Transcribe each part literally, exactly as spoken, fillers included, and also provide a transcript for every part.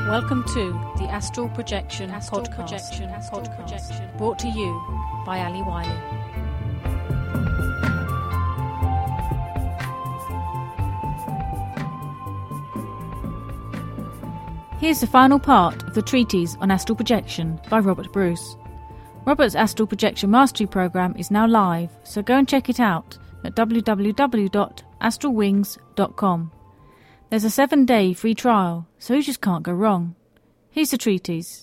Welcome to the Astral Projection Astral Podcast, Projection Astral Podcast. Projection, brought to you by Ali Wiley. Here's the final part of the Treatise on Astral Projection by Robert Bruce. Robert's Astral Projection Mastery Program is now live, so go and check it out at w w w dot astral wings dot com. There's a seven-day free trial, so you just can't go wrong. Here's the treatise.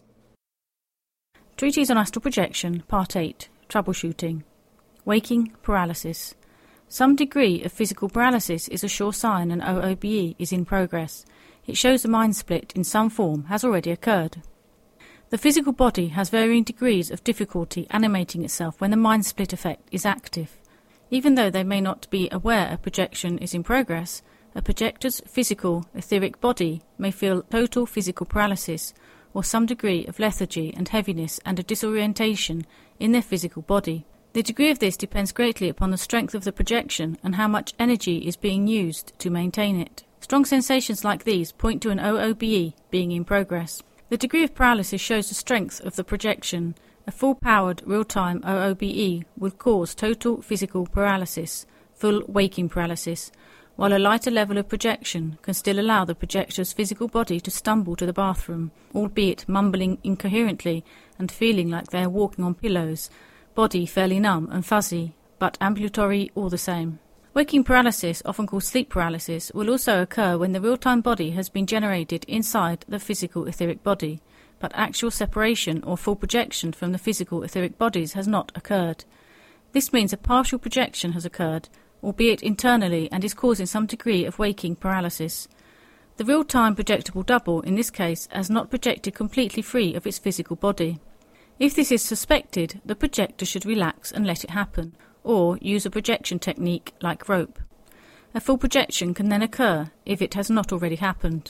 Treatise on Astral Projection, Part eight, Troubleshooting. Waking Paralysis. Some degree of physical paralysis is a sure sign an O O B E is in progress. It shows a mind split in some form has already occurred. The physical body has varying degrees of difficulty animating itself when the mind split effect is active. Even though they may not be aware a projection is in progress, a projector's physical, etheric body may feel total physical paralysis or some degree of lethargy and heaviness and a disorientation in their physical body. The degree of this depends greatly upon the strength of the projection and how much energy is being used to maintain it. Strong sensations like these point to an O O B E being in progress. The degree of paralysis shows the strength of the projection. A full-powered, real-time O O B E will cause total physical paralysis, full waking paralysis, while a lighter level of projection can still allow the projector's physical body to stumble to the bathroom, albeit mumbling incoherently and feeling like they are walking on pillows, body fairly numb and fuzzy, but ambulatory all the same. Waking paralysis, often called sleep paralysis, will also occur when the real-time body has been generated inside the physical etheric body, but actual separation or full projection from the physical etheric bodies has not occurred. This means a partial projection has occurred, albeit internally, and is causing some degree of waking paralysis. The real-time projectable double, in this case, has not projected completely free of its physical body. If this is suspected, the projector should relax and let it happen, or use a projection technique like rope. A full projection can then occur if it has not already happened.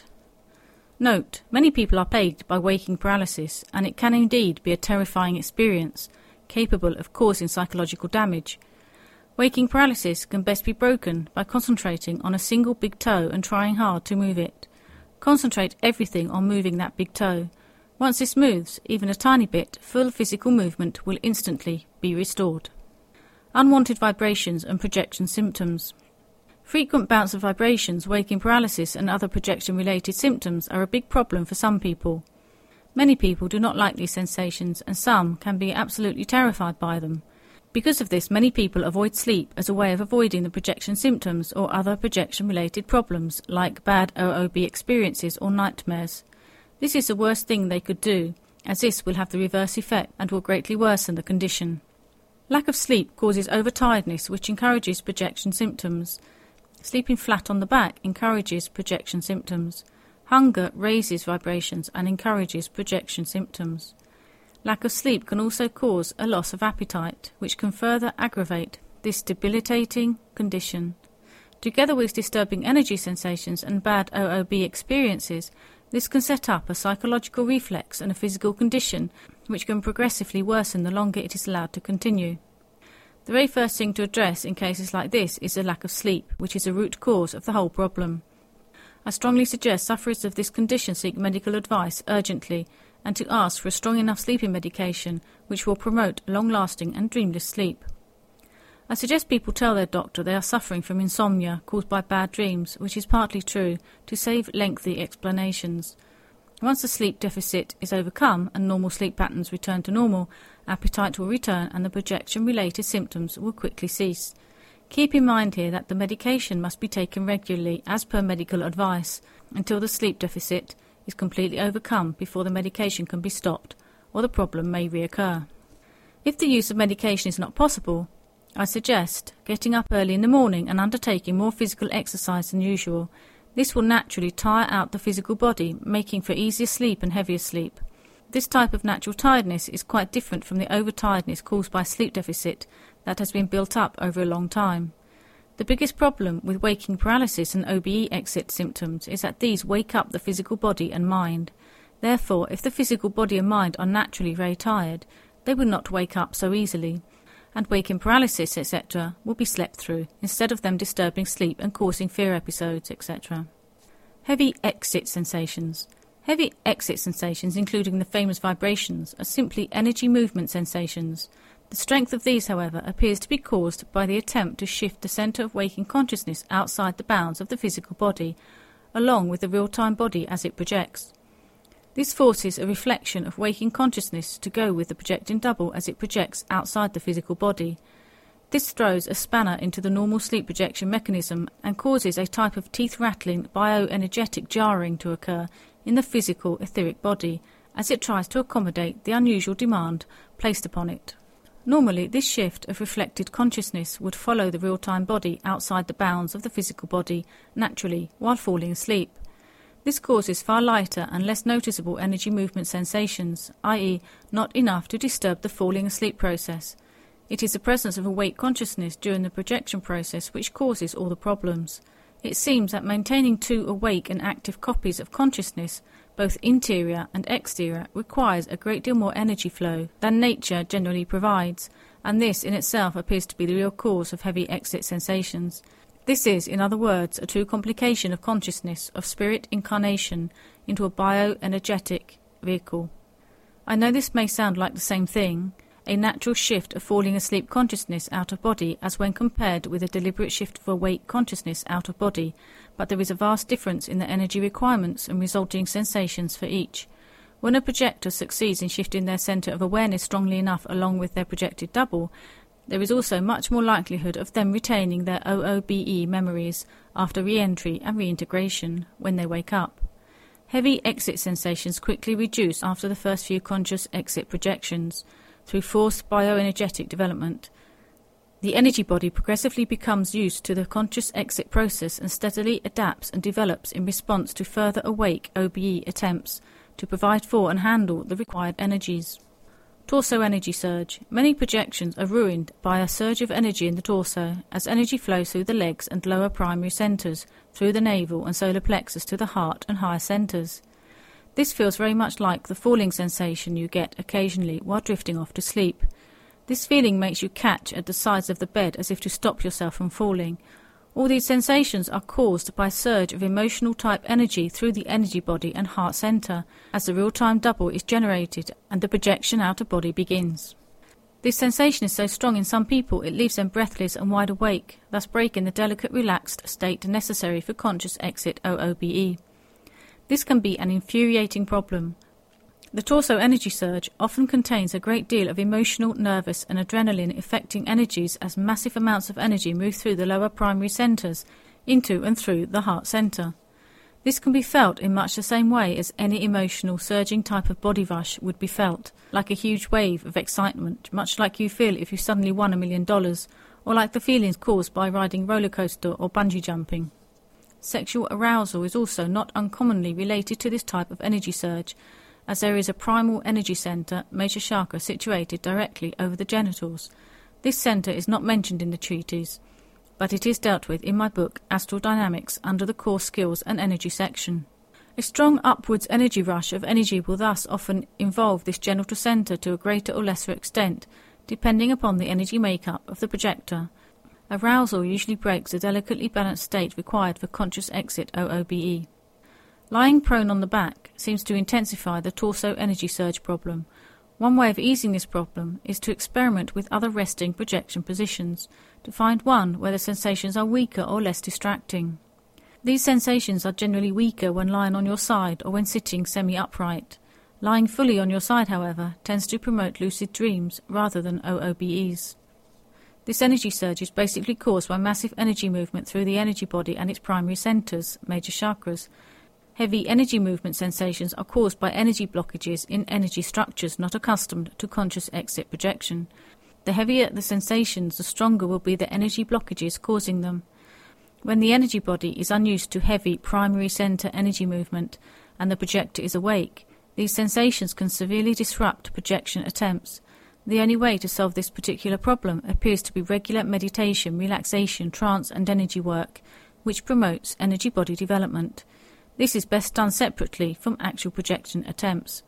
Note, many people are plagued by waking paralysis, and it can indeed be a terrifying experience, capable of causing psychological damage. Waking paralysis can best be broken by concentrating on a single big toe and trying hard to move it. Concentrate everything on moving that big toe. Once this moves, even a tiny bit, full physical movement will instantly be restored. Unwanted vibrations and projection symptoms. Frequent bouts of vibrations, waking paralysis and other projection-related symptoms are a big problem for some people. Many people do not like these sensations, and some can be absolutely terrified by them. Because of this, many people avoid sleep as a way of avoiding the projection symptoms or other projection-related problems like bad O O B experiences or nightmares. This is the worst thing they could do, as this will have the reverse effect and will greatly worsen the condition. Lack of sleep causes overtiredness, which encourages projection symptoms. Sleeping flat on the back encourages projection symptoms. Hunger raises vibrations and encourages projection symptoms. Lack of sleep can also cause a loss of appetite, which can further aggravate this debilitating condition. Together with disturbing energy sensations and bad O O B experiences, this can set up a psychological reflex and a physical condition which can progressively worsen the longer it is allowed to continue. The very first thing to address in cases like this is a lack of sleep, which is a root cause of the whole problem. I strongly suggest sufferers of this condition seek medical advice urgently and to ask for a strong enough sleeping medication which will promote long-lasting and dreamless sleep. I suggest people tell their doctor they are suffering from insomnia caused by bad dreams, which is partly true, to save lengthy explanations. Once the sleep deficit is overcome and normal sleep patterns return to normal, appetite will return and the projection-related symptoms will quickly cease. Keep in mind here that the medication must be taken regularly as per medical advice until the sleep deficit is completely overcome before the medication can be stopped, or the problem may reoccur. If the use of medication is not possible, I suggest getting up early in the morning and undertaking more physical exercise than usual. This will naturally tire out the physical body, making for easier sleep and heavier sleep. This type of natural tiredness is quite different from the overtiredness caused by sleep deficit that has been built up over a long time. The biggest problem with waking paralysis and O B E exit symptoms is that these wake up the physical body and mind. Therefore, if the physical body and mind are naturally very tired, they will not wake up so easily, and waking paralysis, et cetera, will be slept through, instead of them disturbing sleep and causing fear episodes, et cetera. Heavy exit sensations. Heavy exit sensations, including the famous vibrations, are simply energy movement sensations. The strength of these, however, appears to be caused by the attempt to shift the centre of waking consciousness outside the bounds of the physical body, along with the real-time body as it projects. This forces a reflection of waking consciousness to go with the projecting double as it projects outside the physical body. This throws a spanner into the normal sleep projection mechanism and causes a type of teeth-rattling bioenergetic jarring to occur in the physical etheric body as it tries to accommodate the unusual demand placed upon it. Normally, this shift of reflected consciousness would follow the real-time body outside the bounds of the physical body naturally while falling asleep. This causes far lighter and less noticeable energy movement sensations, that is, not enough to disturb the falling asleep process. It is the presence of awake consciousness during the projection process which causes all the problems. It seems that maintaining two awake and active copies of consciousness, both interior and exterior, requires a great deal more energy flow than nature generally provides, and this in itself appears to be the real cause of heavy exit sensations. This is, in other words, a true complication of consciousness, of spirit incarnation into a bioenergetic vehicle. I know this may sound like the same thing, a natural shift of falling asleep consciousness out of body as when compared with a deliberate shift of awake consciousness out of body, but there is a vast difference in the energy requirements and resulting sensations for each. When a projector succeeds in shifting their centre of awareness strongly enough along with their projected double, there is also much more likelihood of them retaining their O O B E memories after re-entry and reintegration when they wake up. Heavy exit sensations quickly reduce after the first few conscious exit projections, through forced bioenergetic development. The energy body progressively becomes used to the conscious exit process and steadily adapts and develops in response to further awake O B E attempts to provide for and handle the required energies. Torso energy surge. Many projections are ruined by a surge of energy in the torso, as energy flows through the legs and lower primary centres, through the navel and solar plexus to the heart and higher centres. This feels very much like the falling sensation you get occasionally while drifting off to sleep. This feeling makes you catch at the sides of the bed as if to stop yourself from falling. All these sensations are caused by a surge of emotional type energy through the energy body and heart centre as the real-time double is generated and the projection out of body begins. This sensation is so strong in some people it leaves them breathless and wide awake, thus breaking the delicate relaxed state necessary for conscious exit O O B E. This can be an infuriating problem. The torso energy surge often contains a great deal of emotional, nervous and adrenaline-affecting energies as massive amounts of energy move through the lower primary centres into and through the heart centre. This can be felt in much the same way as any emotional, surging type of body rush would be felt, like a huge wave of excitement, much like you feel if you suddenly won a million dollars, or like the feelings caused by riding roller coaster or bungee jumping. Sexual arousal is also not uncommonly related to this type of energy surge, as there is a primal energy centre, major chakra, situated directly over the genitals. This centre is not mentioned in the treatise, but it is dealt with in my book Astral Dynamics under the Core Skills and Energy section. A strong upwards energy rush of energy will thus often involve this genital centre to a greater or lesser extent, depending upon the energy makeup of the projector. Arousal usually breaks the delicately balanced state required for conscious exit O O B E. Lying prone on the back seems to intensify the torso energy surge problem. One way of easing this problem is to experiment with other resting projection positions, to find one where the sensations are weaker or less distracting. These sensations are generally weaker when lying on your side or when sitting semi-upright. Lying fully on your side, however, tends to promote lucid dreams rather than O O B Es. This energy surge is basically caused by massive energy movement through the energy body and its primary centres, major chakras. Heavy energy movement sensations are caused by energy blockages in energy structures not accustomed to conscious exit projection. The heavier the sensations, the stronger will be the energy blockages causing them. When the energy body is unused to heavy primary centre energy movement and the projector is awake, these sensations can severely disrupt projection attempts. The only way to solve this particular problem appears to be regular meditation, relaxation, trance and energy work, which promotes energy body development. This is best done separately from actual projection attempts.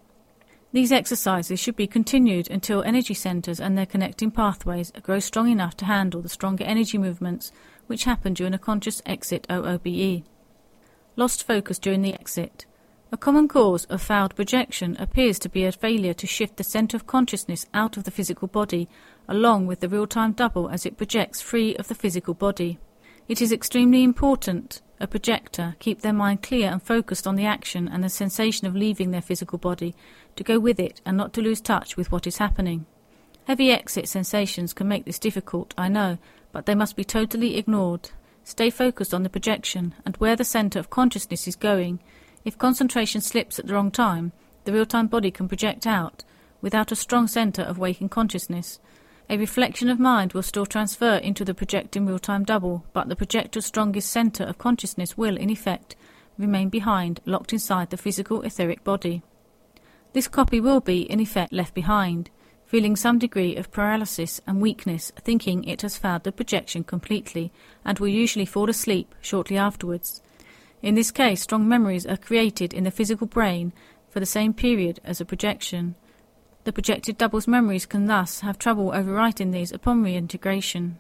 These exercises should be continued until energy centres and their connecting pathways grow strong enough to handle the stronger energy movements which happen during a conscious exit O O B E. Lost focus during the exit. A common cause of failed projection appears to be a failure to shift the centre of consciousness out of the physical body, along with the real-time double as it projects free of the physical body. It is extremely important a projector keep their mind clear and focused on the action and the sensation of leaving their physical body, to go with it and not to lose touch with what is happening. Heavy exit sensations can make this difficult, I know, but they must be totally ignored. Stay focused on the projection and where the centre of consciousness is going. If concentration slips at the wrong time, the real-time body can project out, without a strong centre of waking consciousness. A reflection of mind will still transfer into the projecting real-time double, but the projector's strongest centre of consciousness will, in effect, remain behind, locked inside the physical etheric body. This copy will be, in effect, left behind, feeling some degree of paralysis and weakness, thinking it has failed the projection completely, and will usually fall asleep shortly afterwards. In this case, strong memories are created in the physical brain for the same period as a projection. The projected double's memories can thus have trouble overwriting these upon reintegration.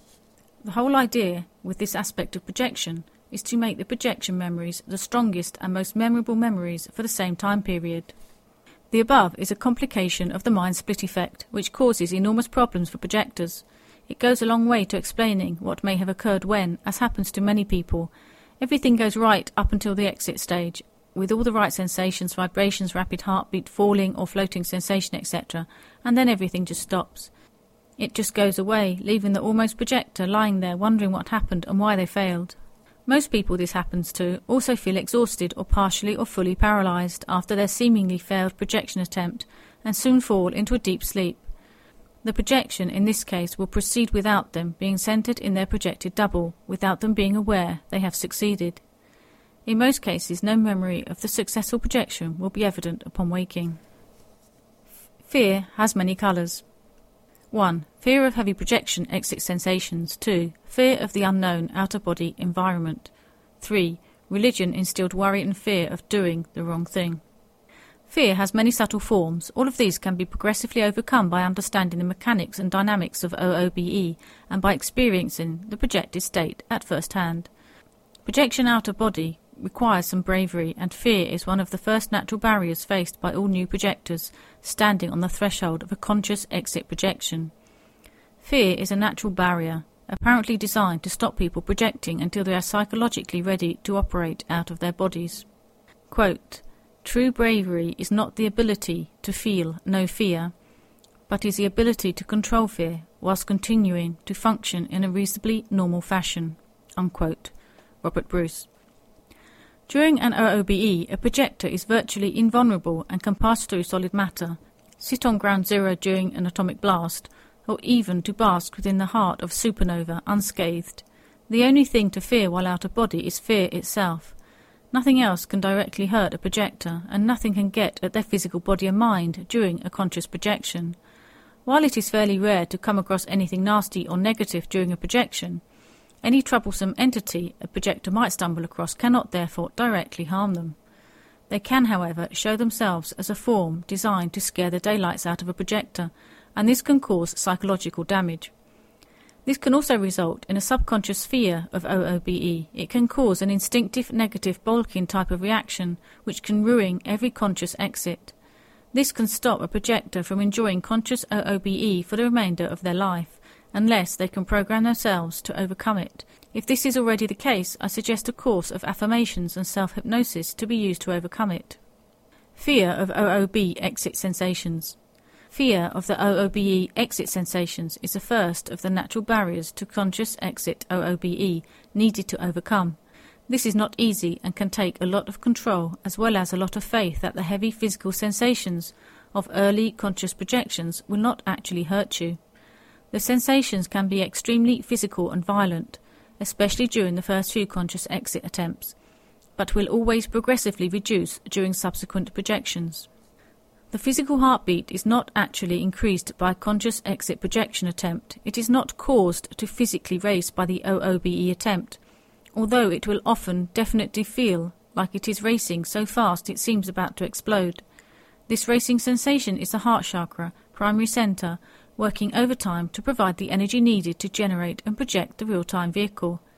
The whole idea with this aspect of projection is to make the projection memories the strongest and most memorable memories for the same time period. The above is a complication of the mind split effect, which causes enormous problems for projectors. It goes a long way to explaining what may have occurred when, as happens to many people, everything goes right up until the exit stage, with all the right sensations, vibrations, rapid heartbeat, falling or floating sensation, et cetera, and then everything just stops. It just goes away, leaving the almost projector lying there wondering what happened and why they failed. Most people this happens to also feel exhausted or partially or fully paralysed after their seemingly failed projection attempt and soon fall into a deep sleep. The projection in this case will proceed without them being centred in their projected double, without them being aware they have succeeded. In most cases, no memory of the successful projection will be evident upon waking. Fear has many colours. one. Fear of heavy projection exit sensations. two. Fear of the unknown out-of-body environment. three. Religion instilled worry and fear of doing the wrong thing. Fear has many subtle forms. All of these can be progressively overcome by understanding the mechanics and dynamics of O O B E and by experiencing the projected state at first hand. Projection out of body requires some bravery, and fear is one of the first natural barriers faced by all new projectors standing on the threshold of a conscious exit projection. Fear is a natural barrier, apparently designed to stop people projecting until they are psychologically ready to operate out of their bodies. Quote, "True bravery is not the ability to feel no fear, but is the ability to control fear whilst continuing to function in a reasonably normal fashion." Unquote. Robert Bruce. During an O O B E, a projector is virtually invulnerable and can pass through solid matter, sit on ground zero during an atomic blast, or even to bask within the heart of supernova unscathed. The only thing to fear while out of body is fear itself. Nothing else can directly hurt a projector, and nothing can get at their physical body or mind during a conscious projection. While it is fairly rare to come across anything nasty or negative during a projection, any troublesome entity a projector might stumble across cannot therefore directly harm them. They can, however, show themselves as a form designed to scare the daylights out of a projector, and this can cause psychological damage. This can also result in a subconscious fear of O O B E. It can cause an instinctive negative Bolkin type of reaction which can ruin every conscious exit. This can stop a projector from enjoying conscious O O B E for the remainder of their life, unless they can program themselves to overcome it. If this is already the case, I suggest a course of affirmations and self-hypnosis to be used to overcome it. Fear of O O B exit sensations. Fear of the O O B E exit sensations is the first of the natural barriers to conscious exit O O B E needed to overcome. This is not easy and can take a lot of control as well as a lot of faith that the heavy physical sensations of early conscious projections will not actually hurt you. The sensations can be extremely physical and violent, especially during the first few conscious exit attempts, but will always progressively reduce during subsequent projections. The physical heartbeat is not actually increased by a conscious exit projection attempt. It is not caused to physically race by the O O B E attempt, although it will often definitely feel like it is racing so fast it seems about to explode. This racing sensation is the heart chakra, primary centre, working overtime to provide the energy needed to generate and project the real-time vehicle.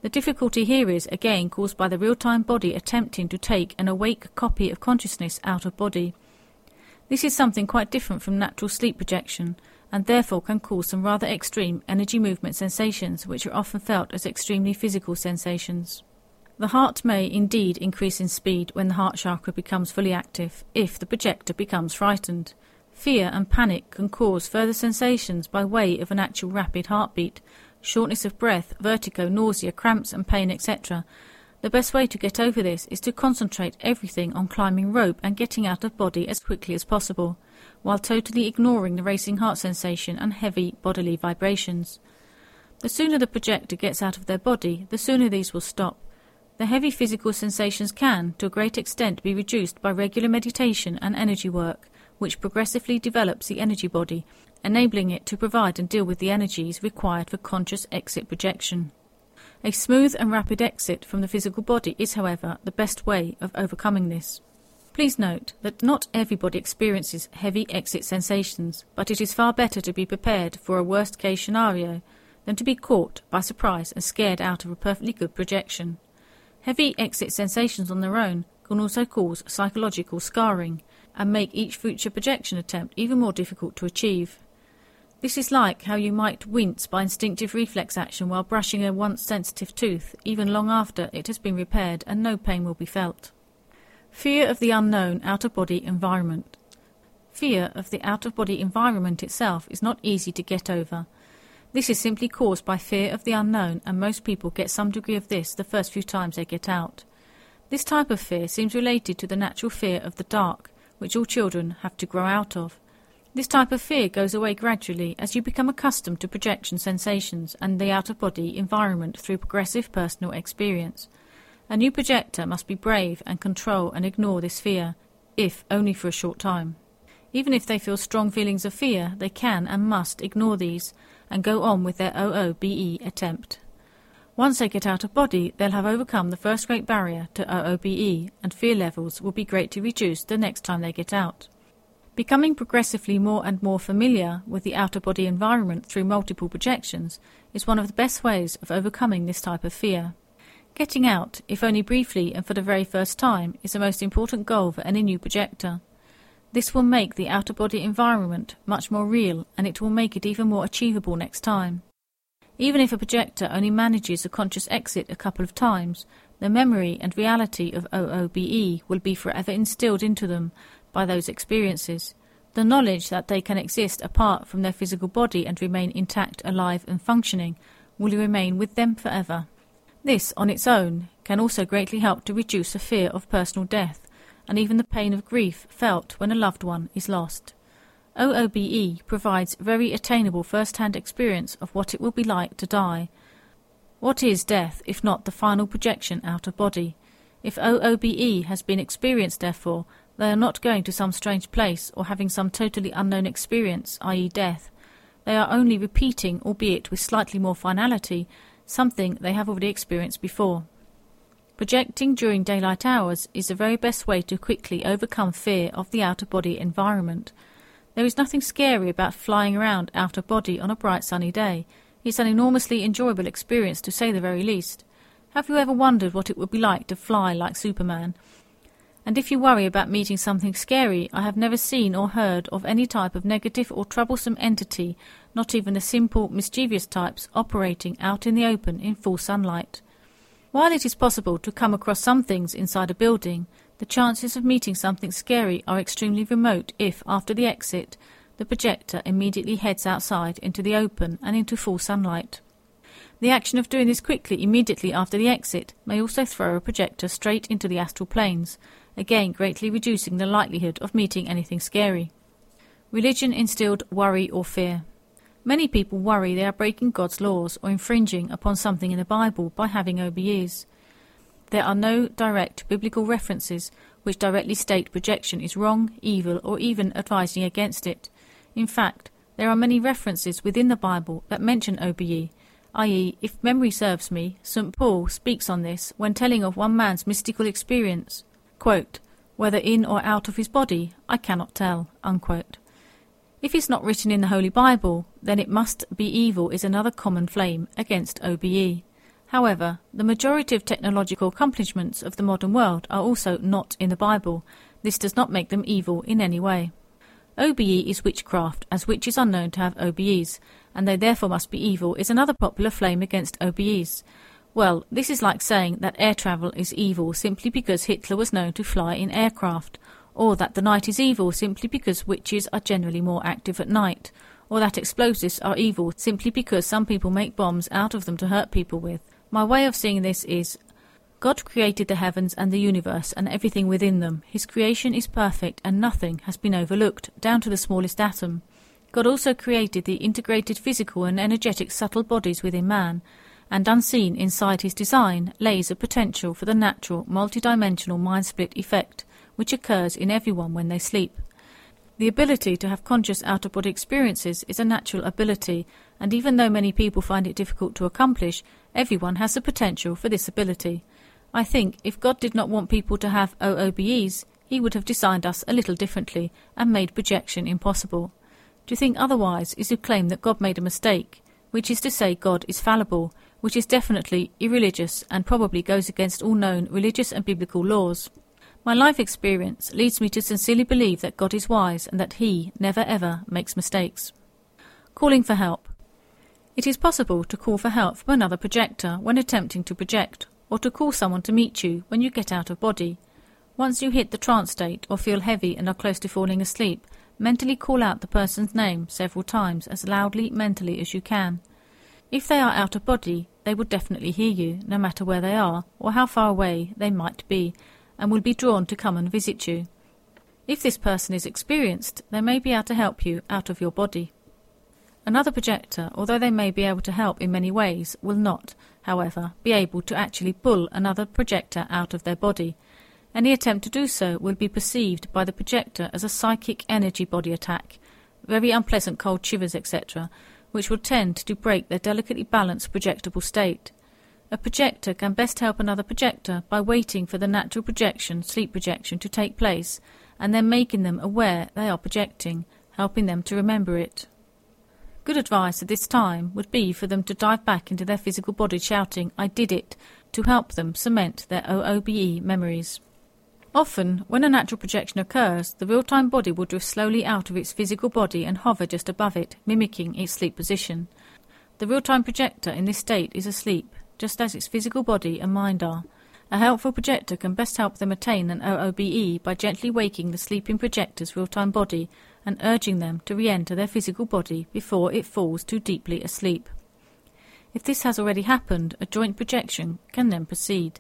The difficulty here is, again, caused by the real-time body attempting to take an awake copy of consciousness out of body. This is something quite different from natural sleep projection, and therefore can cause some rather extreme energy movement sensations, which are often felt as extremely physical sensations. The heart may indeed increase in speed when the heart chakra becomes fully active, if the projector becomes frightened. Fear and panic can cause further sensations by way of an actual rapid heartbeat, shortness of breath, vertigo, nausea, cramps and pain, et cetera. The best way to get over this is to concentrate everything on climbing rope and getting out of body as quickly as possible, while totally ignoring the racing heart sensation and heavy bodily vibrations. The sooner the projector gets out of their body, the sooner these will stop. The heavy physical sensations can, to a great extent, be reduced by regular meditation and energy work, which progressively develops the energy body, enabling it to provide and deal with the energies required for conscious exit projection. A smooth and rapid exit from the physical body is, however, the best way of overcoming this. Please note that not everybody experiences heavy exit sensations, but it is far better to be prepared for a worst-case scenario than to be caught by surprise and scared out of a perfectly good projection. Heavy exit sensations on their own can also cause psychological scarring and make each future projection attempt even more difficult to achieve. This is like how you might wince by instinctive reflex action while brushing a once sensitive tooth, even long after it has been repaired and no pain will be felt. Fear of the unknown out-of-body environment. Fear of the out-of-body environment itself is not easy to get over. This is simply caused by fear of the unknown, and most people get some degree of this the first few times they get out. This type of fear seems related to the natural fear of the dark, which all children have to grow out of. This type of fear goes away gradually as you become accustomed to projection sensations and the out-of-body environment through progressive personal experience. A new projector must be brave and control and ignore this fear, if only for a short time. Even if they feel strong feelings of fear, they can and must ignore these and go on with their O O B E attempt. Once they get out of body, they'll have overcome the first great barrier to O O B E, and fear levels will be greatly reduced the next time they get out. Becoming progressively more and more familiar with the out-of-body environment through multiple projections is one of the best ways of overcoming this type of fear. Getting out, if only briefly and for the very first time, is the most important goal for any new projector. This will make the out-of-body environment much more real, and it will make it even more achievable next time. Even if a projector only manages a conscious exit a couple of times, the memory and reality of O O B E will be forever instilled into them by those experiences. The knowledge that they can exist apart from their physical body and remain intact, alive and functioning will remain with them forever. This, on its own, can also greatly help to reduce the fear of personal death and even the pain of grief felt when a loved one is lost. O O B E provides very attainable first-hand experience of what it will be like to die. What is death if not the final projection out of body? If O O B E has been experienced, therefore, they are not going to some strange place or having some totally unknown experience, that is death. They are only repeating, albeit with slightly more finality, something they have already experienced before. Projecting during daylight hours is the very best way to quickly overcome fear of the out-of-body environment. There is nothing scary about flying around out of body on a bright sunny day. It's an enormously enjoyable experience, to say the very least. Have you ever wondered what it would be like to fly like Superman? And if you worry about meeting something scary, I have never seen or heard of any type of negative or troublesome entity, not even the simple, mischievous types, operating out in the open in full sunlight. While it is possible to come across some things inside a building, the chances of meeting something scary are extremely remote if, after the exit, the projector immediately heads outside into the open and into full sunlight. The action of doing this quickly immediately after the exit may also throw a projector straight into the astral planes, again greatly reducing the likelihood of meeting anything scary. Religion-instilled worry or fear. Many people worry they are breaking God's laws or infringing upon something in the Bible by having O B Es. There are no direct biblical references which directly state projection is wrong, evil, or even advising against it. In fact, there are many references within the Bible that mention O B E, that is, if memory serves me, Saint Paul speaks on this when telling of one man's mystical experience. Quote, "Whether in or out of his body, I cannot tell." Unquote. If it's not written in the Holy Bible, then it must be evil is another common flame against O B E. However, the majority of technological accomplishments of the modern world are also not in the Bible. This does not make them evil in any way. O B E is witchcraft, as witches are known to have O B Es, and they therefore must be evil is another popular flame against O B Es. Well, this is like saying that air travel is evil simply because Hitler was known to fly in aircraft, or that the night is evil simply because witches are generally more active at night, or that explosives are evil simply because some people make bombs out of them to hurt people with. My way of seeing this is, God created the heavens and the universe and everything within them. His creation is perfect and nothing has been overlooked, down to the smallest atom. God also created the integrated physical and energetic subtle bodies within man, and unseen inside his design lays a potential for the natural, multidimensional mind split effect, which occurs in everyone when they sleep. The ability to have conscious out-of-body experiences is a natural ability, and even though many people find it difficult to accomplish, everyone has the potential for this ability. I think if God did not want people to have O O B Es, he would have designed us a little differently and made projection impossible. To think otherwise is to claim that God made a mistake, which is to say God is fallible, which is definitely irreligious and probably goes against all known religious and biblical laws. My life experience leads me to sincerely believe that God is wise and that he never ever makes mistakes. Calling for help. It is possible to call for help from another projector when attempting to project, or to call someone to meet you when you get out of body. Once you hit the trance state or feel heavy and are close to falling asleep, mentally call out the person's name several times as loudly mentally as you can. If they are out of body, they will definitely hear you, no matter where they are or how far away they might be, and will be drawn to come and visit you. If this person is experienced, they may be able to help you out of your body. Another projector, although they may be able to help in many ways, will not, however, be able to actually pull another projector out of their body. Any attempt to do so will be perceived by the projector as a psychic energy body attack, very unpleasant cold shivers, et cetera, which will tend to break their delicately balanced projectable state. A projector can best help another projector by waiting for the natural projection, sleep projection, to take place, and then making them aware they are projecting, helping them to remember it. Good advice at this time would be for them to dive back into their physical body shouting, "I did it," to help them cement their O O B E memories. Often, when a natural projection occurs, the real-time body will drift slowly out of its physical body and hover just above it, mimicking its sleep position. The real-time projector in this state is asleep, just as its physical body and mind are. A helpful projector can best help them attain an O O B E by gently waking the sleeping projector's real-time body and urging them to re-enter their physical body before it falls too deeply asleep. If this has already happened, a joint projection can then proceed.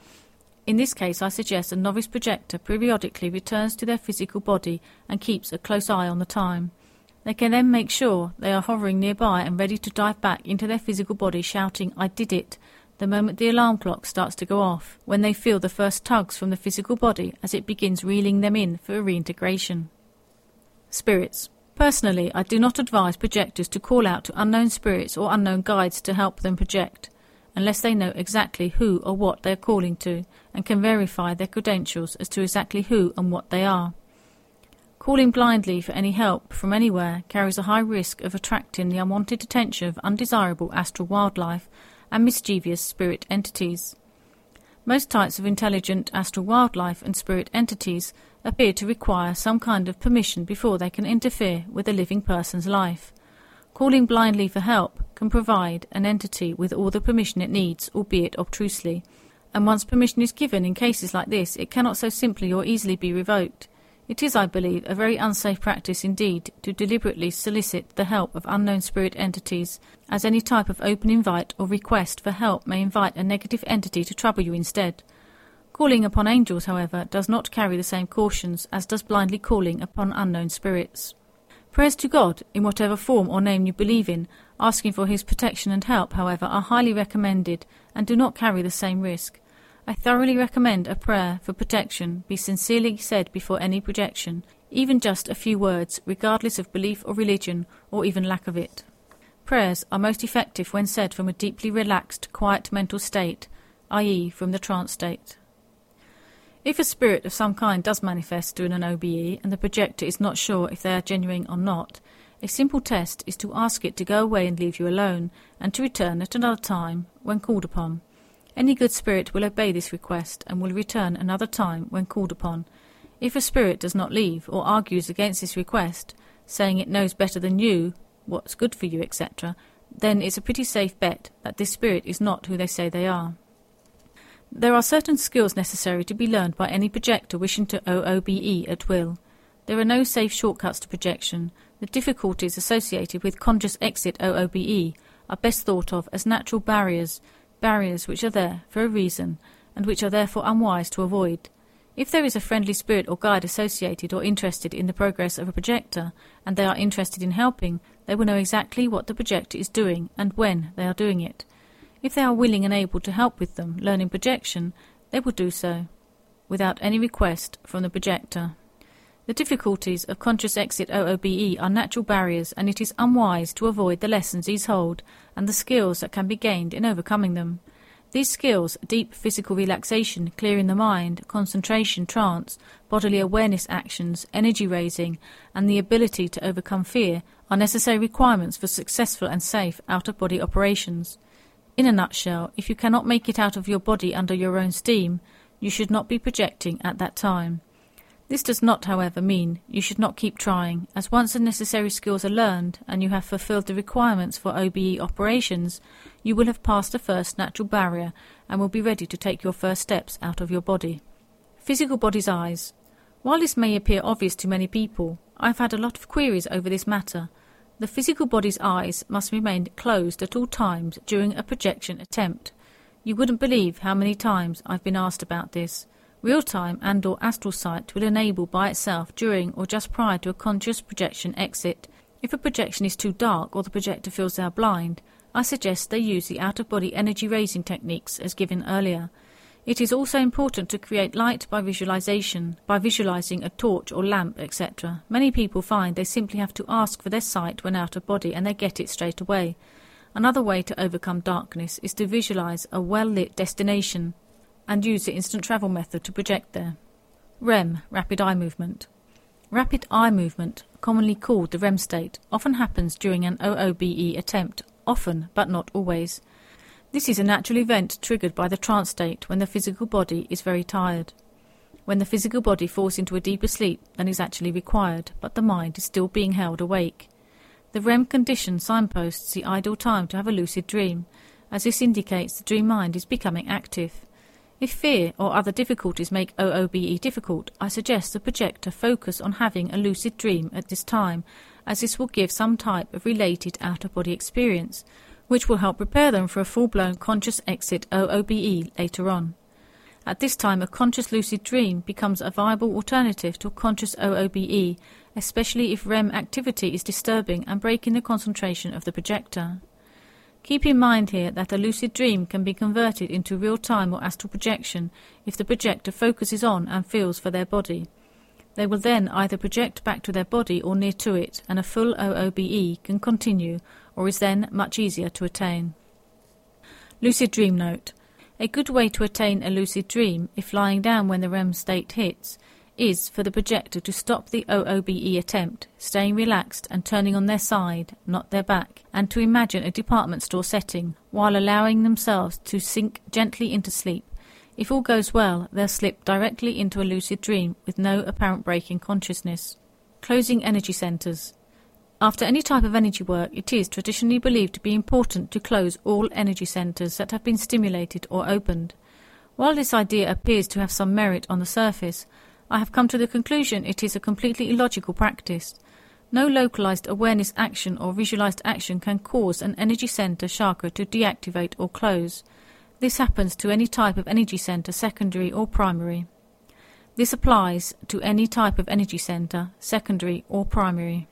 In this case, I suggest a novice projector periodically returns to their physical body and keeps a close eye on the time. They can then make sure they are hovering nearby and ready to dive back into their physical body shouting, "I did it," the moment the alarm clock starts to go off, when they feel the first tugs from the physical body as it begins reeling them in for a reintegration. Spirits. Personally, I do not advise projectors to call out to unknown spirits or unknown guides to help them project, unless they know exactly who or what they are calling to, and can verify their credentials as to exactly who and what they are. Calling blindly for any help from anywhere carries a high risk of attracting the unwanted attention of undesirable astral wildlife and mischievous spirit entities. Most types of intelligent astral wildlife and spirit entities appear to require some kind of permission before they can interfere with a living person's life. Calling blindly for help can provide an entity with all the permission it needs, albeit obtrusely, and once permission is given in cases like this, it cannot so simply or easily be revoked. It is, I believe, a very unsafe practice indeed to deliberately solicit the help of unknown spirit entities, as any type of open invite or request for help may invite a negative entity to trouble you instead. Calling upon angels, however, does not carry the same cautions as does blindly calling upon unknown spirits. Prayers to God, in whatever form or name you believe in, asking for his protection and help, however, are highly recommended and do not carry the same risk. I thoroughly recommend a prayer for protection be sincerely said before any projection, even just a few words, regardless of belief or religion, or even lack of it. Prayers are most effective when said from a deeply relaxed, quiet mental state, that is from the trance state. If a spirit of some kind does manifest during an O B E and the projector is not sure if they are genuine or not, A simple test is to ask it to go away and leave you alone, and to return at another time when called upon. Any good spirit will obey this request and will return another time when called upon. If a spirit does not leave or argues against this request, saying it knows better than you what's good for you, et cetera, then it's a pretty safe bet that this spirit is not who they say they are. There are certain skills necessary to be learned by any projector wishing to O O B E at will. There are no safe shortcuts to projection. The difficulties associated with conscious exit O O B E are best thought of as natural barriers, barriers which are there for a reason, and which are therefore unwise to avoid. If there is a friendly spirit or guide associated or interested in the progress of a projector, and they are interested in helping, they will know exactly what the projector is doing and when they are doing it. If they are willing and able to help with them learning projection, they will do so, without any request from the projector. The difficulties of conscious exit O O B E are natural barriers, and it is unwise to avoid the lessons these hold and the skills that can be gained in overcoming them. These skills, deep physical relaxation, clearing the mind, concentration, trance, bodily awareness actions, energy raising, and the ability to overcome fear, are necessary requirements for successful and safe out-of-body operations. In a nutshell, if you cannot make it out of your body under your own steam, you should not be projecting at that time. This does not, however, mean you should not keep trying, as once the necessary skills are learned and you have fulfilled the requirements for O B E operations, you will have passed the first natural barrier and will be ready to take your first steps out of your body. Physical body's eyes. While this may appear obvious to many people, I have had a lot of queries over this matter. The physical body's eyes must remain closed at all times during a projection attempt. You wouldn't believe how many times I've been asked about this. Real-time and or astral sight will enable by itself during or just prior to a conscious projection exit. If a projection is too dark or the projector feels they are blind, I suggest they use the out-of-body energy raising techniques as given earlier. It is also important to create light by visualization, by visualizing a torch or lamp, et cetera. Many people find they simply have to ask for their sight when out of body and they get it straight away. Another way to overcome darkness is to visualize a well-lit destination and use the instant travel method to project there. R E M, rapid eye movement. Rapid eye movement, commonly called the R E M state, often happens during an O O B E attempt, often but not always. This is a natural event triggered by the trance state when the physical body is very tired. When the physical body falls into a deeper sleep than is actually required, but the mind is still being held awake. The R E M condition signposts the ideal time to have a lucid dream, as this indicates the dream mind is becoming active. If fear or other difficulties make O O B E difficult, I suggest the projector focus on having a lucid dream at this time, as this will give some type of related out-of-body experience, which will help prepare them for a full-blown conscious exit O O B E later on. At this time, a conscious lucid dream becomes a viable alternative to a conscious O O B E, especially if R E M activity is disturbing and breaking the concentration of the projector. Keep in mind here that a lucid dream can be converted into real-time or astral projection if the projector focuses on and feels for their body. They will then either project back to their body or near to it, and a full O O B E can continue, or is then much easier to attain. Lucid dream note. A good way to attain a lucid dream, if lying down when the R E M state hits, is for the projector to stop the O O B E attempt, staying relaxed and turning on their side, not their back, and to imagine a department store setting, while allowing themselves to sink gently into sleep. If all goes well, they'll slip directly into a lucid dream with no apparent break in consciousness. Closing energy centers. After any type of energy work, it is traditionally believed to be important to close all energy centers that have been stimulated or opened. While this idea appears to have some merit on the surface, I have come to the conclusion it is a completely illogical practice. No localized awareness action or visualized action can cause an energy center chakra to deactivate or close. This happens to any type of energy center, secondary or primary. This applies to any type of energy center, secondary or primary.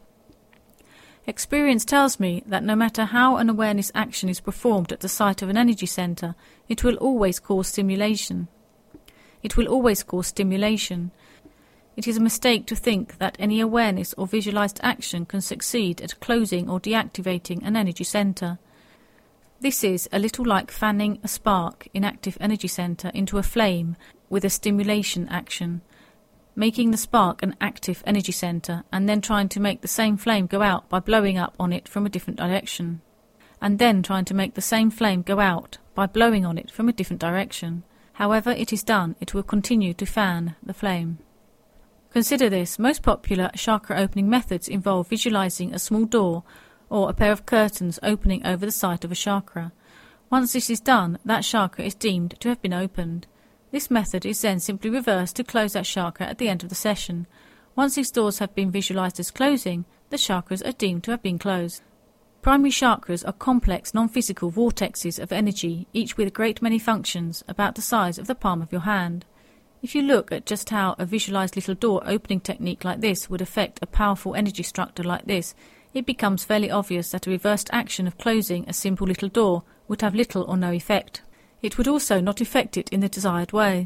Experience tells me that no matter how an awareness action is performed at the site of an energy center, it will always cause stimulation. It will always cause stimulation. It is a mistake to think that any awareness or visualized action can succeed at closing or deactivating an energy center. This is a little like fanning a spark in active energy center into a flame with a stimulation action. making the spark an active energy centre and then trying to make the same flame go out by blowing up on it from a different direction, and then trying to make the same flame go out by blowing on it from a different direction. However it is done, it will continue to fan the flame. Consider this. Most popular chakra opening methods involve visualizing a small door or a pair of curtains opening over the site of a chakra. Once this is done, that chakra is deemed to have been opened. This method is then simply reversed to close that chakra at the end of the session. Once these doors have been visualized as closing, the chakras are deemed to have been closed. Primary chakras are complex, non-physical vortexes of energy, each with a great many functions, about the size of the palm of your hand. If you look at just how a visualized little door opening technique like this would affect a powerful energy structure like this, it becomes fairly obvious that a reversed action of closing a simple little door would have little or no effect. It would also not affect it in the desired way.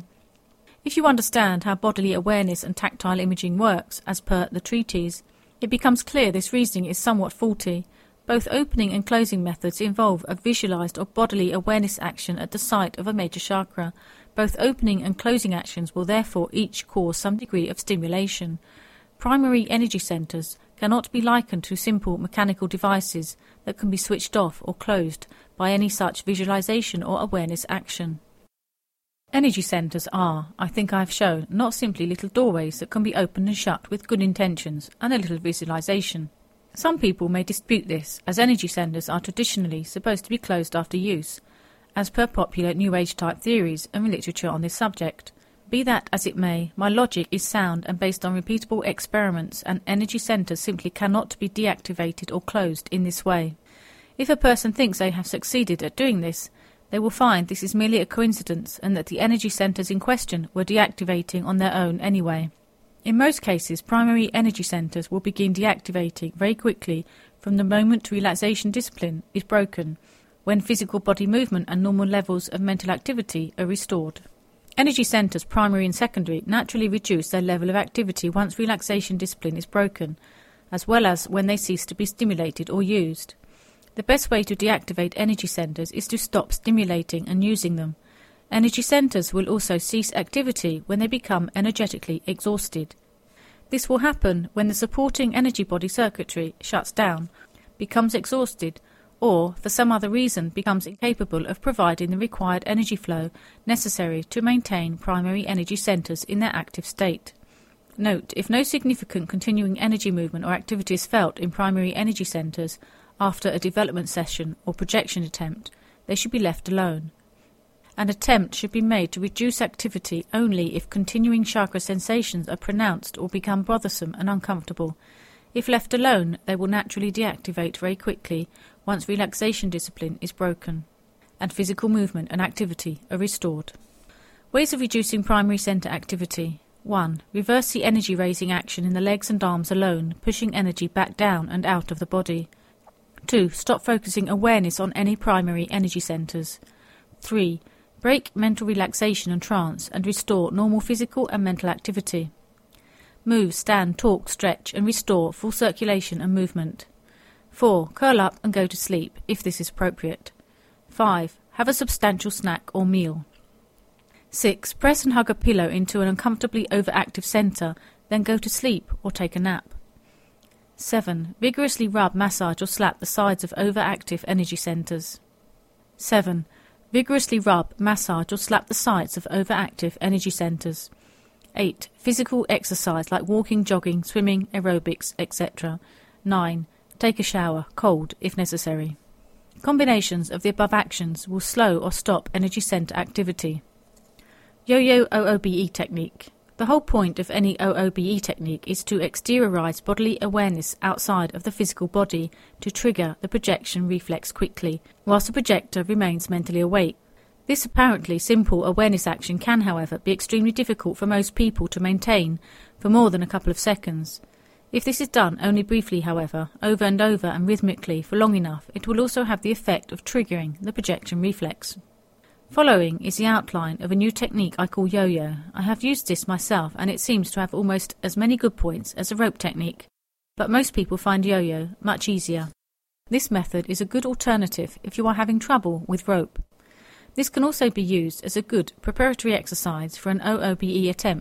If you understand how bodily awareness and tactile imaging works, as per the treatise, it becomes clear this reasoning is somewhat faulty. Both opening and closing methods involve a visualized or bodily awareness action at the site of a major chakra. Both opening and closing actions will therefore each cause some degree of stimulation. Primary energy centers cannot be likened to simple mechanical devices that can be switched off or closed by any such visualization or awareness action. Energy centers are, I think I have shown, not simply little doorways that can be opened and shut with good intentions and a little visualization. Some people may dispute this, as energy centers are traditionally supposed to be closed after use, as per popular New Age type theories and literature on this subject. Be that as it may, my logic is sound and based on repeatable experiments, and energy centers simply cannot be deactivated or closed in this way. If a person thinks they have succeeded at doing this, they will find this is merely a coincidence and that the energy centers in question were deactivating on their own anyway. In most cases, primary energy centers will begin deactivating very quickly from the moment relaxation discipline is broken, when physical body movement and normal levels of mental activity are restored. Energy centers, primary and secondary, naturally reduce their level of activity once relaxation discipline is broken, as well as when they cease to be stimulated or used. The best way to deactivate energy centers is to stop stimulating and using them. Energy centers will also cease activity when they become energetically exhausted. This will happen when the supporting energy body circuitry shuts down, becomes exhausted, or for some other reason becomes incapable of providing the required energy flow necessary to maintain primary energy centers in their active state. Note, if no significant continuing energy movement or activity is felt in primary energy centers after a development session or projection attempt, they should be left alone. An attempt should be made to reduce activity only if continuing chakra sensations are pronounced or become bothersome and uncomfortable. If left alone, they will naturally deactivate very quickly once relaxation discipline is broken and physical movement and activity are restored. Ways of reducing primary center activity. one. Reverse the energy-raising action in the legs and arms alone, pushing energy back down and out of the body. two. Stop focusing awareness on any primary energy centers. three. Break mental relaxation and trance and restore normal physical and mental activity. Move, stand, talk, stretch and restore full circulation and movement. four. Curl up and go to sleep, if this is appropriate. five. Have a substantial snack or meal. six. Press and hug a pillow into an uncomfortably overactive centre, then go to sleep or take a nap. seven. Vigorously rub, massage or slap the sides of overactive energy centres. seven. Vigorously rub, massage or slap the sides of overactive energy centres. eight. Physical exercise like walking, jogging, swimming, aerobics, et cetera. nine. Take a shower, cold if necessary. Combinations of the above actions will slow or stop energy centre activity. Yo-yo O O B E technique. The whole point of any O O B E technique is to exteriorize bodily awareness outside of the physical body to trigger the projection reflex quickly, whilst the projector remains mentally awake. This apparently simple awareness action can, however, be extremely difficult for most people to maintain for more than a couple of seconds. If this is done only briefly, however, over and over and rhythmically for long enough, it will also have the effect of triggering the projection reflex. Following is the outline of a new technique I call yo-yo. I have used this myself and it seems to have almost as many good points as a rope technique, but most people find yo-yo much easier. This method is a good alternative if you are having trouble with rope. This can also be used as a good preparatory exercise for an O O B E attempt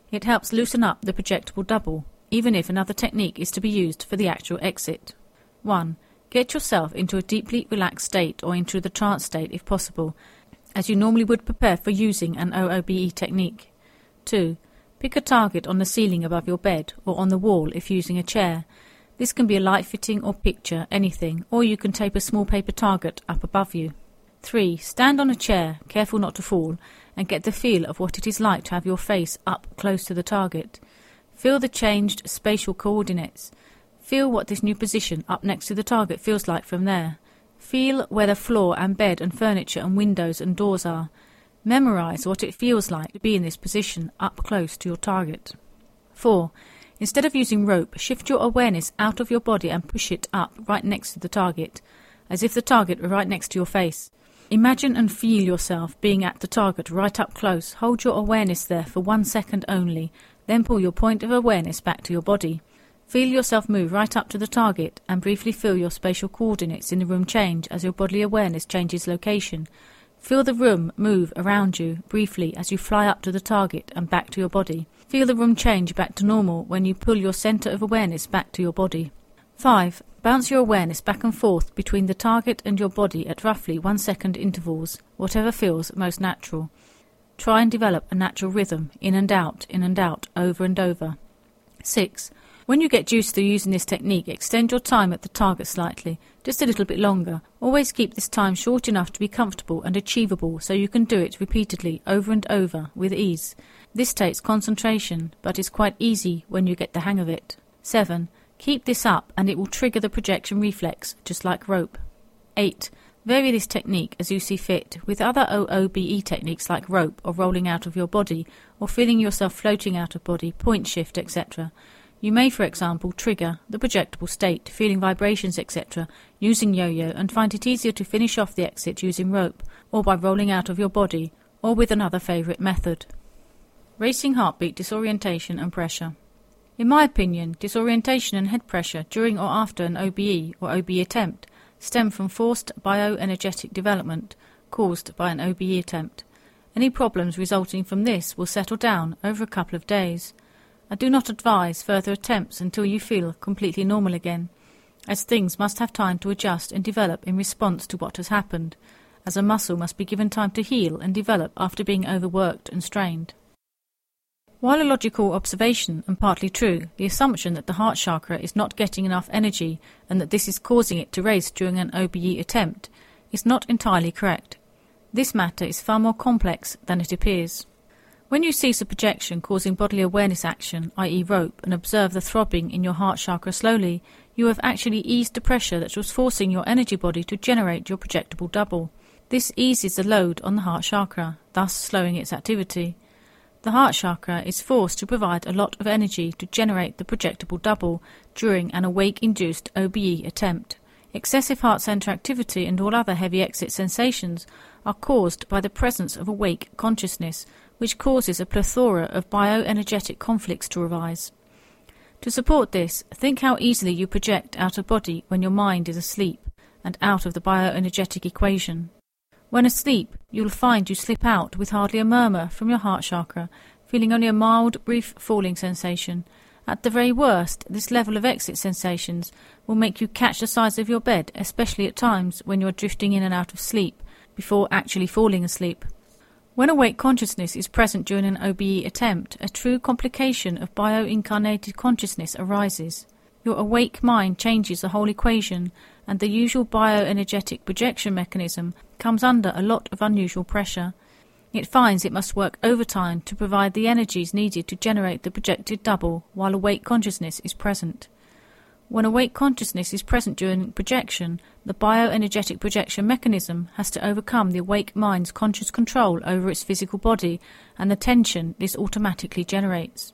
It helps loosen up the projectable double, even if another technique is to be used for the actual exit. one. Get yourself into a deeply relaxed state or into the trance state if possible, as you normally would prepare for using an O O B E technique. two. Pick a target on the ceiling above your bed or on the wall if using a chair. This can be a light fitting or picture, anything, or you can tape a small paper target up above you. three. Stand on a chair, careful not to fall, and get the feel of what it is like to have your face up close to the target. Feel the changed spatial coordinates. Feel what this new position up next to the target feels like from there. Feel where the floor and bed and furniture and windows and doors are. Memorize what it feels like to be in this position up close to your target. four. Instead of using rope, shift your awareness out of your body and push it up right next to the target, as if the target were right next to your face. Imagine and feel yourself being at the target right up close. Hold your awareness there for one second only, then pull your point of awareness back to your body. Feel yourself move right up to the target and briefly feel your spatial coordinates in the room change as your bodily awareness changes location. Feel the room move around you briefly as you fly up to the target and back to your body. Feel the room change back to normal when you pull your center of awareness back to your body. five. Bounce your awareness back and forth between the target and your body at roughly one second intervals, whatever feels most natural. Try and develop a natural rhythm, in and out, in and out, over and over. six. When you get used to using this technique, extend your time at the target slightly, just a little bit longer. Always keep this time short enough to be comfortable and achievable so you can do it repeatedly, over and over, with ease. This takes concentration, but is quite easy when you get the hang of it. seven. Keep this up and it will trigger the projection reflex, just like rope. eight. Vary this technique as you see fit, with other O O B E techniques like rope or rolling out of your body, or feeling yourself floating out of body, point shift, et cetera. You may, for example, trigger the projectable state, feeling vibrations, et cetera, using yo-yo, and find it easier to finish off the exit using rope, or by rolling out of your body, or with another favourite method. Racing heartbeat, disorientation and pressure. In my opinion, disorientation and head pressure during or after an O B E or O B E attempt stem from forced bioenergetic development caused by an O B E attempt. Any problems resulting from this will settle down over a couple of days. I do not advise further attempts until you feel completely normal again, as things must have time to adjust and develop in response to what has happened, as a muscle must be given time to heal and develop after being overworked and strained. While a logical observation and partly true, the assumption that the heart chakra is not getting enough energy and that this is causing it to race during an O B E attempt is not entirely correct. This matter is far more complex than it appears. When you cease a projection causing bodily awareness action, that is rope, and observe the throbbing in your heart chakra slowly, you have actually eased the pressure that was forcing your energy body to generate your projectable double. This eases the load on the heart chakra, thus slowing its activity. The heart chakra is forced to provide a lot of energy to generate the projectable double during an awake-induced O B E attempt. Excessive heart center activity and all other heavy exit sensations are caused by the presence of awake consciousness, which causes a plethora of bioenergetic conflicts to arise. To support this, think how easily you project out of body when your mind is asleep and out of the bioenergetic equation. When asleep, you'll find you slip out with hardly a murmur from your heart chakra, feeling only a mild, brief falling sensation. At the very worst, this level of exit sensations will make you catch the sides of your bed, especially at times when you are drifting in and out of sleep, before actually falling asleep. When awake consciousness is present during an O B E attempt, a true complication of bio-incarnated consciousness arises. Your awake mind changes the whole equation, and the usual bioenergetic projection mechanism comes under a lot of unusual pressure. It finds it must work overtime to provide the energies needed to generate the projected double while awake consciousness is present. When awake consciousness is present during projection, the bioenergetic projection mechanism has to overcome the awake mind's conscious control over its physical body and the tension this automatically generates.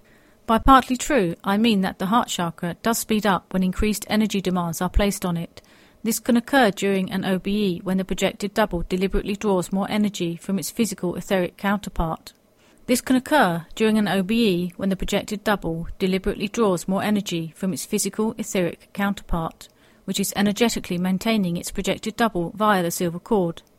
By partly true, I mean that the heart chakra does speed up when increased energy demands are placed on it. This can occur during an O B E when the projected double deliberately draws more energy from its physical etheric counterpart. This can occur during an O B E when the projected double deliberately draws more energy from its physical etheric counterpart, which is energetically maintaining its projected double via the silver cord.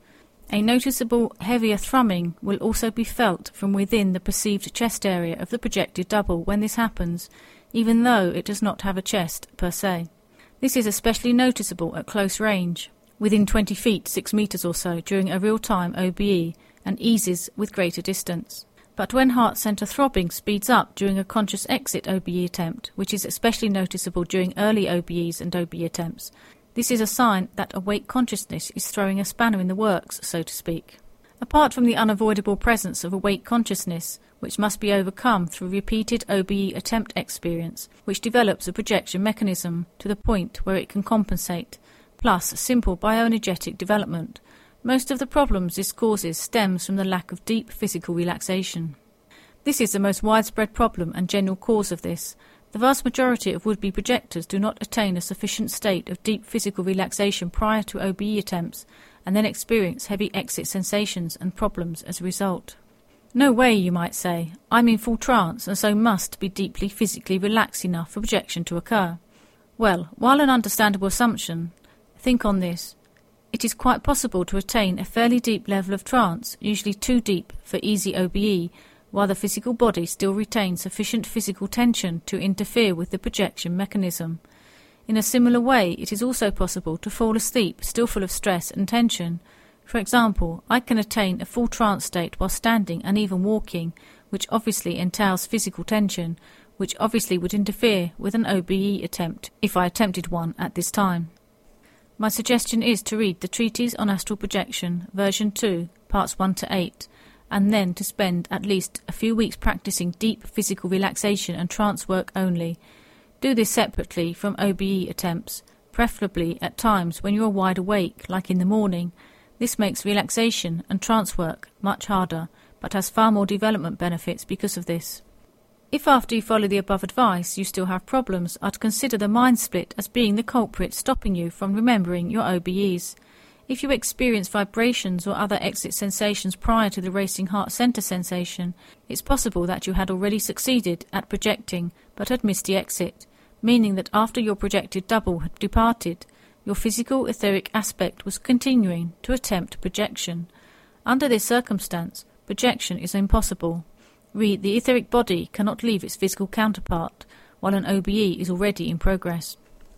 A noticeable heavier thrumming will also be felt from within the perceived chest area of the projected double when this happens, even though it does not have a chest per se. This is especially noticeable at close range, within twenty feet, six meters or so, during a real-time O B E, and eases with greater distance. But when heart center throbbing speeds up during a conscious exit O B E attempt, which is especially noticeable during early O B Es and O B E attempts, this is a sign that awake consciousness is throwing a spanner in the works, so to speak. Apart from the unavoidable presence of awake consciousness, which must be overcome through repeated O B E attempt experience, which develops a projection mechanism to the point where it can compensate, plus simple bioenergetic development, most of the problems this causes stems from the lack of deep physical relaxation. This is the most widespread problem and general cause of this. The vast majority of would-be projectors do not attain a sufficient state of deep physical relaxation prior to O B E attempts, and then experience heavy exit sensations and problems as a result. No way, you might say. I'm in full trance and so must be deeply physically relaxed enough for projection to occur. Well, while an understandable assumption, think on this. It is quite possible to attain a fairly deep level of trance, usually too deep for easy O B E, while the physical body still retains sufficient physical tension to interfere with the projection mechanism. In a similar way, it is also possible to fall asleep still full of stress and tension. For example, I can attain a full trance state while standing and even walking, which obviously entails physical tension, which obviously would interfere with an O B E attempt, if I attempted one at this time. My suggestion is to read the Treatise on Astral Projection, version two, parts one to eight, and then to spend at least a few weeks practicing deep physical relaxation and trance work only. Do this separately from O B E attempts, preferably at times when you are wide awake, like in the morning. This makes relaxation and trance work much harder, but has far more development benefits because of this. If after you follow the above advice you still have problems, I'd consider the mind split as being the culprit stopping you from remembering your O B Es. If you experience vibrations or other exit sensations prior to the racing heart center sensation, it's possible that you had already succeeded at projecting but had missed the exit, meaning that after your projected double had departed, your physical etheric aspect was continuing to attempt projection. Under this circumstance, projection is impossible. Read, the etheric body cannot leave its physical counterpart, while an O B E is already in progress.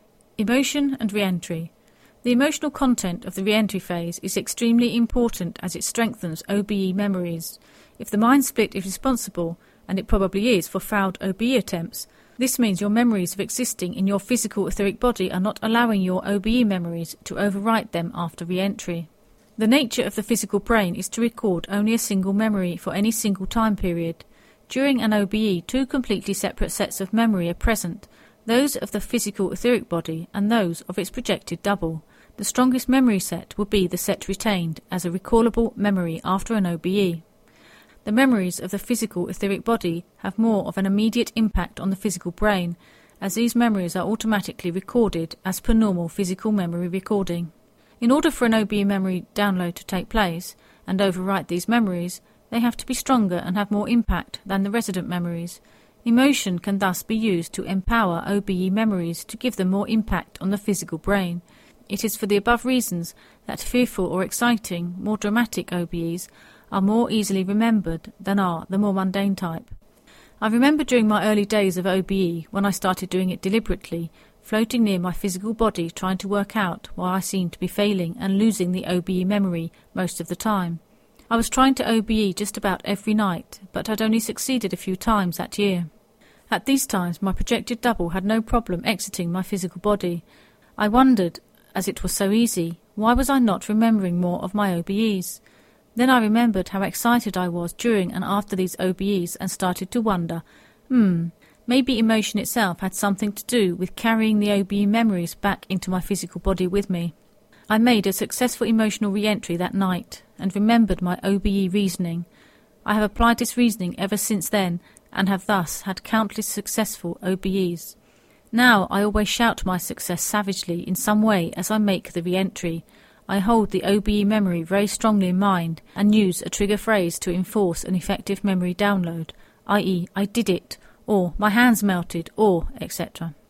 Emotion and re-entry. The emotional content of the re-entry phase is extremely important as it strengthens O B E memories. If the mind split is responsible, and it probably is for failed O B E attempts, this means your memories of existing in your physical etheric body are not allowing your O B E memories to overwrite them after re-entry. The nature of the physical brain is to record only a single memory for any single time period. During an O B E, two completely separate sets of memory are present, those of the physical etheric body and those of its projected double. The strongest memory set will be the set retained as a recallable memory after an O B E. The memories of the physical etheric body have more of an immediate impact on the physical brain, as these memories are automatically recorded as per normal physical memory recording. In order for an O B E memory download to take place and overwrite these memories, they have to be stronger and have more impact than the resident memories. Emotion can thus be used to empower O B E memories to give them more impact on the physical brain. It is for the above reasons that fearful or exciting, more dramatic O B Es are more easily remembered than are the more mundane type. I remember during my early days of O B E, when I started doing it deliberately, floating near my physical body trying to work out why I seemed to be failing and losing the O B E memory most of the time. I was trying to O B E just about every night, but had only succeeded a few times that year. At these times my projected double had no problem exiting my physical body. I wondered, as it was so easy, why was I not remembering more of my O B Es? Then I remembered how excited I was during and after these O B Es and started to wonder, hmm, maybe emotion itself had something to do with carrying the O B E memories back into my physical body with me. I made a successful emotional re-entry that night and remembered my O B E reasoning. I have applied this reasoning ever since then and have thus had countless successful O B Es. Now I always shout my success savagely in some way as I make the re-entry. I hold the O B E memory very strongly in mind and use a trigger phrase to enforce an effective memory download, that is, I did it, or my hands melted, or et cetera.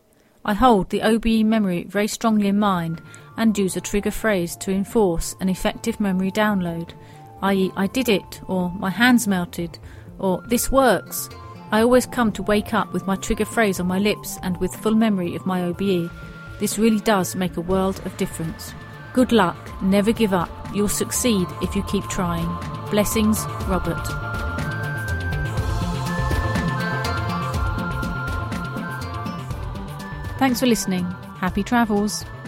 I hold the O B E memory very strongly in mind and use a trigger phrase to enforce an effective memory download, that is I did it, or my hands melted, or this works. I always come to wake up with my trigger phrase on my lips and with full memory of my O B E. This really does make a world of difference. Good luck, never give up. You'll succeed if you keep trying. Blessings, Robert. Thanks for listening. Happy travels.